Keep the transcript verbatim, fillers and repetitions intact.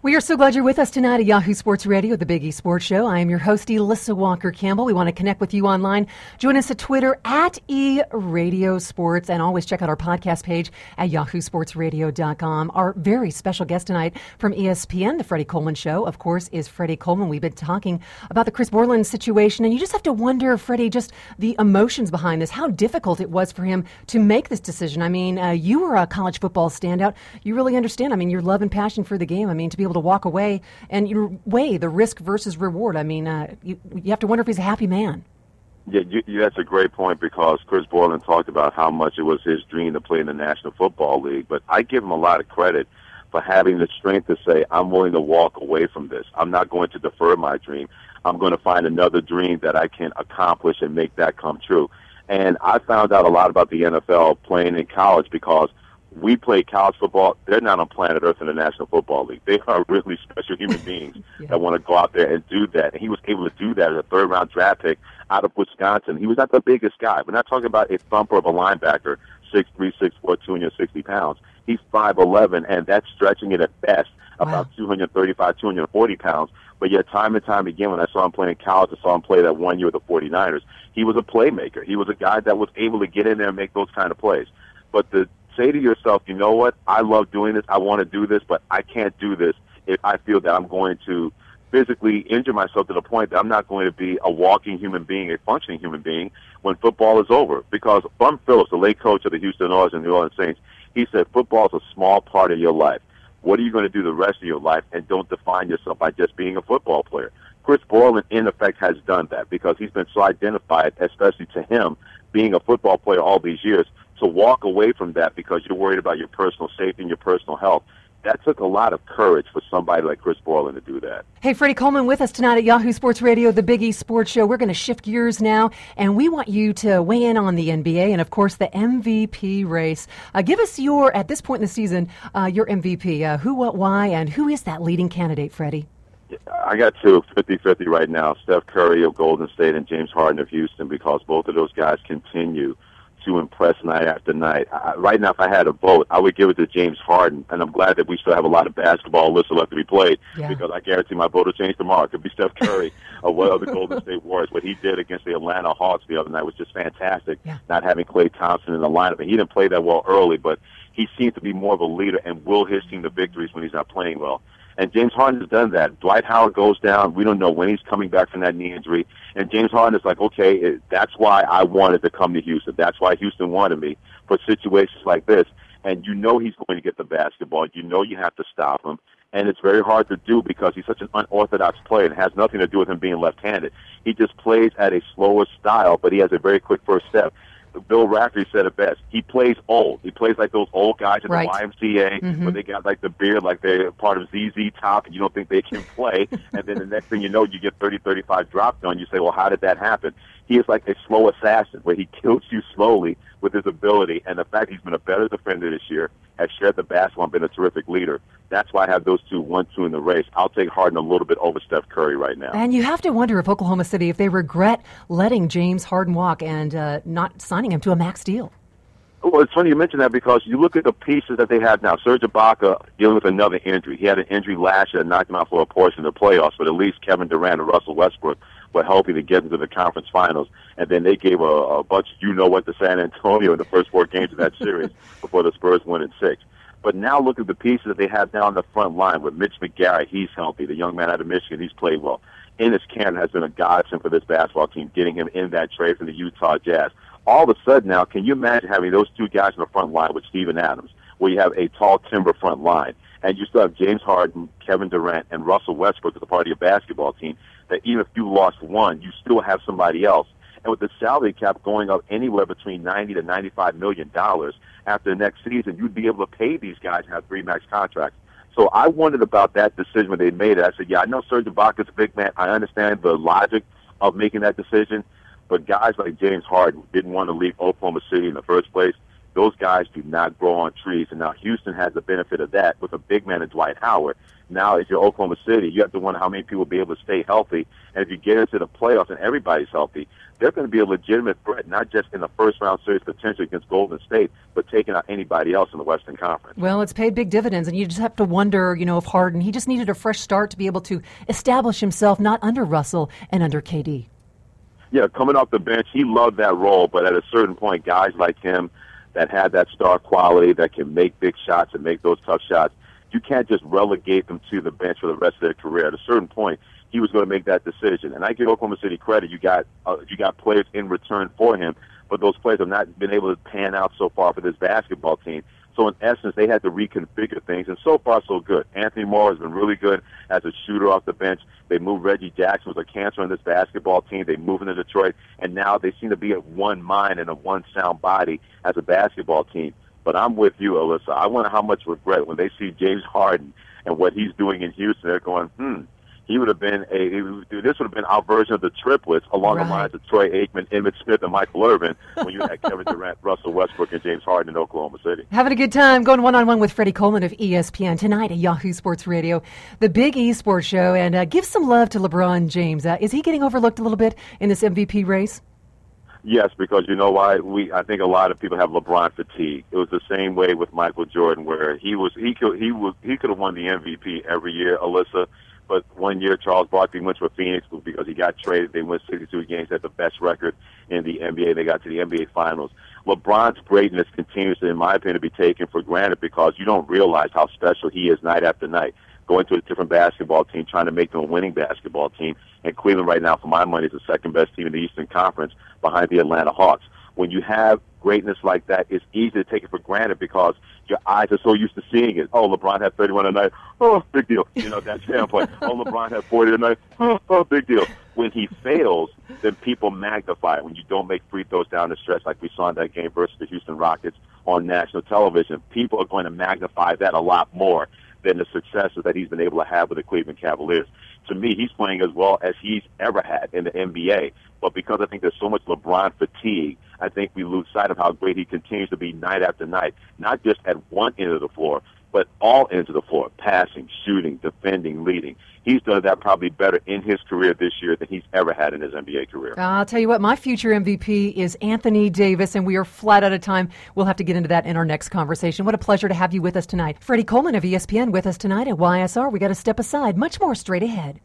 We are so glad you're with us tonight at Yahoo Sports Radio, the Big E Sports Show. I am your host, Elissa Walker-Campbell. We want to connect with you online. Join us at Twitter at E Radio Sports, and always check out our podcast page at yahoo sports radio dot com. Our very special guest tonight from E S P N, The Freddie Coleman Show, of course, is Freddie Coleman. We've been talking about the Chris Borland situation, and you just have to wonder, Freddie, just the emotions behind this, how difficult it was for him to make this decision. I mean, uh, you were a college football standout. You really understand, I mean, your love and passion for the game. I mean, to be able to walk away and you weigh the risk versus reward. I mean, uh, you, you have to wonder if he's a happy man. Yeah, you, you, that's a great point because Chris Borland talked about how much it was his dream to play in the National Football League. But I give him a lot of credit for having the strength to say, I'm willing to walk away from this. I'm not going to defer my dream. I'm going to find another dream that I can accomplish and make that come true. And I found out a lot about the N F L playing in college because we play college football. They're not on planet Earth in the National Football League. They are really special human beings yeah. that want to go out there and do that. And he was able to do that as a third-round draft pick out of Wisconsin. He was not the biggest guy. We're not talking about a thumper of a linebacker, six three, six four, two hundred sixty pounds. He's five eleven, and that's stretching it at best, about wow. two thirty-five, two forty pounds. But yet time and time again, when I saw him play in college, I saw him play that one year with the forty-niners, he was a playmaker. He was a guy that was able to get in there and make those kind of plays. But the say to yourself, you know what, I love doing this, I want to do this, but I can't do this if I feel that I'm going to physically injure myself to the point that I'm not going to be a walking human being, a functioning human being when football is over. Because Bum Phillips, the late coach of the Houston Oilers and the New Orleans Saints, he said football is a small part of your life. What are you going to do the rest of your life, and don't define yourself by just being a football player? Chris Borland, in effect, has done that because he's been so identified, especially to him, being a football player all these years, to walk away from that because you're worried about your personal safety and your personal health. That took a lot of courage for somebody like Chris Borland to do that. Hey, Freddie Coleman with us tonight at Yahoo Sports Radio, the Big E Sports Show. We're going to shift gears now, and we want you to weigh in on the N B A and, of course, the M V P race. Uh, give us your, at this point in the season, uh, your M V P. Uh, who, what, why, and who is that leading candidate, Freddie? I got two, fifty-fifty right now, Steph Curry of Golden State and James Harden of Houston, because both of those guys continue to impress night after night. I, right now, if I had a vote, I would give it to James Harden, and I'm glad that we still have a lot of basketball lists left to be played yeah. because I guarantee my vote will change tomorrow. It could be Steph Curry or what other Golden State Warriors. What he did against the Atlanta Hawks the other night was just fantastic, yeah. not having Klay Thompson in the lineup. And he didn't play that well early, but he seems to be more of a leader and will his team to victories when he's not playing well. And James Harden has done that. Dwight Howard goes down. We don't know when he's coming back from that knee injury. And James Harden is like, okay, it, that's why I wanted to come to Houston. That's why Houston wanted me for situations like this. And you know he's going to get the basketball. You know you have to stop him. And it's very hard to do because he's such an unorthodox player. It has nothing to do with him being left-handed. He just plays at a slower style, but he has a very quick first step. Bill Raftery said it best. He plays old. He plays like those old guys in right. the Y M C A mm-hmm. where they got like the beard like they're part of Z Z Top and you don't think they can play. And then the next thing you know, you get thirty, thirty-five dropped on. You say, well, how did that happen? He is like a slow assassin where he kills you slowly with his ability. And the fact he's been a better defender this year, has shared the basketball and been a terrific leader. That's why I have those two, one, two in the race. I'll take Harden a little bit over Steph Curry right now. And you have to wonder if Oklahoma City, if they regret letting James Harden walk and uh, not signing him to a max deal. Well, it's funny you mention that because you look at the pieces that they have now. Serge Ibaka dealing with another injury. He had an injury last year that knocked him out for a portion of the playoffs, but at least Kevin Durant and Russell Westbrook were helping to get into the conference finals. And then they gave a, a bunch of you-know-what to San Antonio in the first four games of that series before the Spurs won in six. But now look at the pieces that they have now on the front line with Mitch McGary. He's healthy. The young man out of Michigan, he's played well. Enes Kanter has been a godsend for this basketball team, getting him in that trade from the Utah Jazz. All of a sudden now, can you imagine having those two guys in the front line with Steven Adams, where you have a tall timber front line, and you still have James Harden, Kevin Durant, and Russell Westbrook as a part of your basketball team, that even if you lost one, you still have somebody else. And with the salary cap going up anywhere between ninety to ninety-five million dollars after the next season, you'd be able to pay these guys and have three max contracts. So I wondered about that decision when they made it. I said, yeah, I know Serge Ibaka's a big man. I understand the logic of making that decision. But guys like James Harden didn't want to leave Oklahoma City in the first place. Those guys do not grow on trees. And now Houston has the benefit of that with a big man in Dwight Howard. Now, if you're Oklahoma City, you have to wonder how many people will be able to stay healthy. And if you get into the playoffs and everybody's healthy, they're going to be a legitimate threat, not just in the first-round series potentially against Golden State, but taking out anybody else in the Western Conference. Well, it's paid big dividends, and you just have to wonder, you know, if Harden, he just needed a fresh start to be able to establish himself, not under Russell and under K D. Yeah, coming off the bench, he loved that role, but at a certain point, guys like him that have that star quality, that can make big shots and make those tough shots, you can't just relegate them to the bench for the rest of their career. At a certain point, he was going to make that decision. And I give Oklahoma City credit. You got uh, you got players in return for him, but those players have not been able to pan out so far for this basketball team. So in essence, they had to reconfigure things, and so far so good. Anthony Moore has been really good as a shooter off the bench. They moved Reggie Jackson, was a cancer on this basketball team. They moved into Detroit, and now they seem to be at one mind and a one sound body as a basketball team. But I'm with you, Alyssa. I wonder how much regret when they see James Harden and what he's doing in Houston. They're going, hmm. He would have been a. This would have been our version of the triplets, along right. the lines of Troy Aikman, Emmitt Smith, and Michael Irvin, when you had Kevin Durant, Russell Westbrook, and James Harden in Oklahoma City. Having a good time, going one-on-one with Freddie Coleman of E S P N tonight at Yahoo Sports Radio, the Big E Sports Show, and uh, give some love to LeBron James. Uh, is he getting overlooked a little bit in this M V P race? Yes, because you know why? We I think a lot of people have LeBron fatigue. It was the same way with Michael Jordan, where he was he could he was he could have won the M V P every year, Alyssa. But one year, Charles Barkley went for Phoenix because he got traded. They won sixty-two games, had the best record in the N B A. They got to the N B A Finals. LeBron's greatness continues to, in my opinion, to be taken for granted because you don't realize how special he is night after night. Going to a different basketball team, trying to make them a winning basketball team. And Cleveland right now, for my money, is the second best team in the Eastern Conference behind the Atlanta Hawks. When you have greatness like that, it's easy to take it for granted because your eyes are so used to seeing it. Oh, LeBron had thirty-one tonight. Oh, big deal. You know, that standpoint. Oh, LeBron had forty tonight. Oh, oh, big deal. When he fails, then people magnify it. When you don't make free throws down the stretch like we saw in that game versus the Houston Rockets on national television, people are going to magnify that a lot more than the successes that he's been able to have with the Cleveland Cavaliers. To me, he's playing as well as he's ever had in the N B A. But because I think there's so much LeBron fatigue, I think we lose sight of how great he continues to be night after night, not just at one end of the floor, but all ends of the floor, passing, shooting, defending, leading. He's done that probably better in his career this year than he's ever had in his N B A career. I'll tell you what, my future M V P is Anthony Davis, and we are flat out of time. We'll have to get into that in our next conversation. What a pleasure to have you with us tonight. Freddie Coleman of E S P N with us tonight at Y S R. We got to step aside. Much more straight ahead.